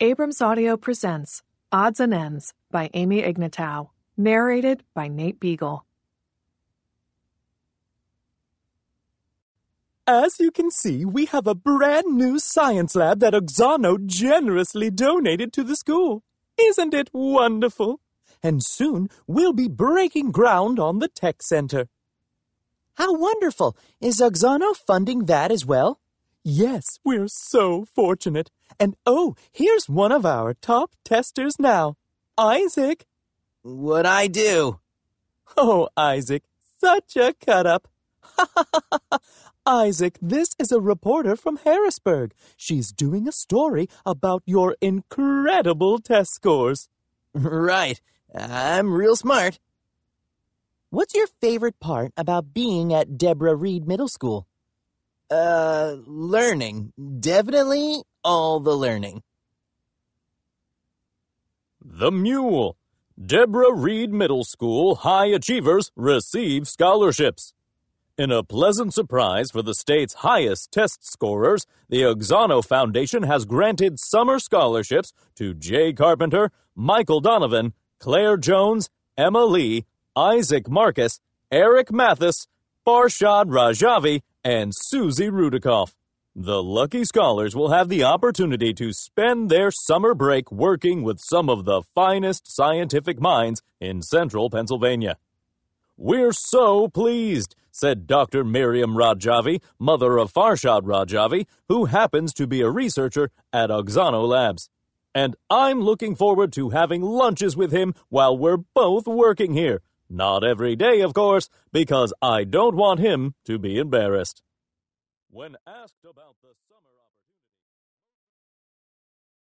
Abrams Audio presents Odds and Ends by Amy Ignatow, narrated by Nate Beagle. As you can see, we have a brand new science lab that Oxano generously donated to the school. Isn't it wonderful? And soon we'll be breaking ground on the tech center. How wonderful! Is Oxano funding that as well? Yes, we're so fortunate. And oh, here's one of our top testers now. Isaac. What'd I do? Oh, Isaac, such a cut-up. Isaac, this is a reporter from Harrisburg. She's doing a story about your incredible test scores. Right. I'm real smart. What's your favorite part about being at Deborah Reed Middle School? Learning. Definitely all the learning. The Mule. Deborah Reed Middle School high achievers receive scholarships. In a pleasant surprise for the state's highest test scorers, the Oxano Foundation has granted summer scholarships to Jay Carpenter, Michael Donovan, Claire Jones, Emma Lee, Isaac Marcus, Eric Mathis, Farshad Rajavi, and Susie Rudikoff. The lucky scholars will have the opportunity to spend their summer break working with some of the finest scientific minds in central Pennsylvania. "We're so pleased," said Dr. Miriam Rajavi, mother of Farshad Rajavi, who happens to be a researcher at Oxano Labs. "And I'm looking forward to having lunches with him while we're both working here. Not every day, of course, because I don't want him to be embarrassed." When asked about the